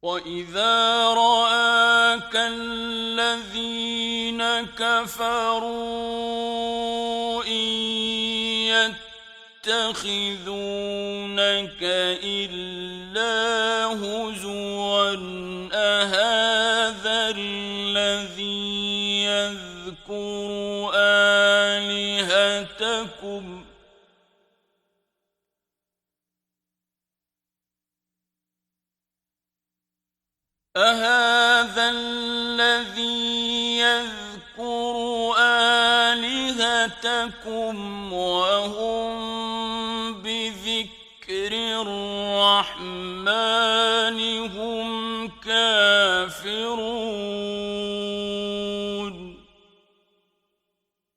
وَإِذَا رَآكَ الَّذِينَ كَفَرُوا إِن يَتَّخِذُونَكَ إِلَّا هُزُوًا أَهَٰذَا الَّذِي يَذْكُرُ آلِهَتَكُمْ وَهُم بِذِكْرِ الرَّحْمَٰنِ